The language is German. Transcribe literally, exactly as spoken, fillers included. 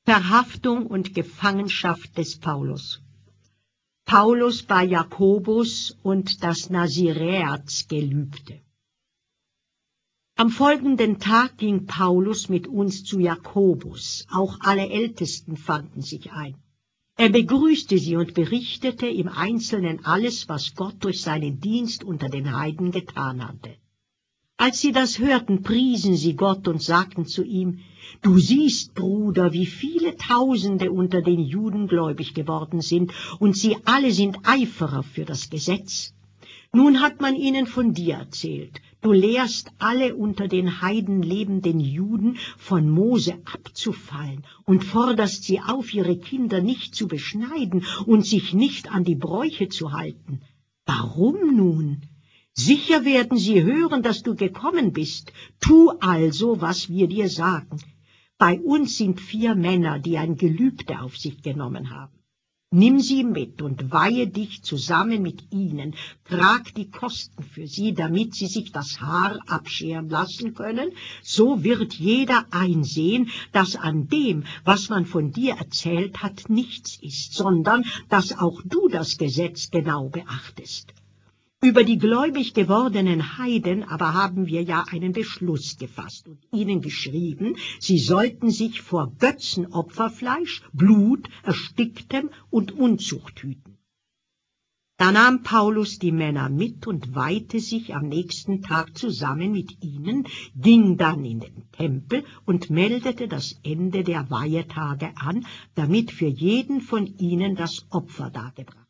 Verhaftung und Gefangenschaft des Paulus. Paulus bei Jakobus und das Naziräatsgelübde. Am folgenden Tag ging Paulus mit uns zu Jakobus, auch alle Ältesten fanden sich ein. Er begrüßte sie und berichtete im Einzelnen alles, was Gott durch seinen Dienst unter den Heiden getan hatte. Als sie das hörten, priesen sie Gott und sagten zu ihm: »Du siehst, Bruder, wie viele Tausende unter den Juden gläubig geworden sind, und sie alle sind Eiferer für das Gesetz. Nun hat man ihnen von dir erzählt. Du lehrst alle unter den Heiden lebenden Juden, von Mose abzufallen, und forderst sie auf, ihre Kinder nicht zu beschneiden und sich nicht an die Bräuche zu halten. Warum nun? Sicher werden sie hören, dass du gekommen bist. Tu also, was wir dir sagen. Bei uns sind vier Männer, die ein Gelübde auf sich genommen haben. Nimm sie mit und weihe dich zusammen mit ihnen. Trag die Kosten für sie, damit sie sich das Haar abscheren lassen können. So wird jeder einsehen, dass an dem, was man von dir erzählt hat, nichts ist, sondern dass auch du das Gesetz genau beachtest. Über die gläubig gewordenen Heiden aber haben wir ja einen Beschluss gefasst und ihnen geschrieben, sie sollten sich vor Götzenopferfleisch, Blut, Ersticktem und Unzucht hüten. Da nahm Paulus die Männer mit und weihte sich am nächsten Tag zusammen mit ihnen, ging dann in den Tempel und meldete das Ende der Weihetage an, damit für jeden von ihnen das Opfer dargebracht